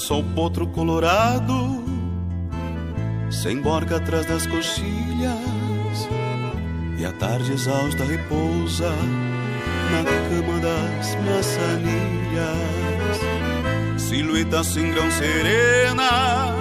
Sou potro colorado, sem borca atrás das coxilhas, e a tarde exausta repousa na cama das maçanilhas. Silhueta sem grão serena,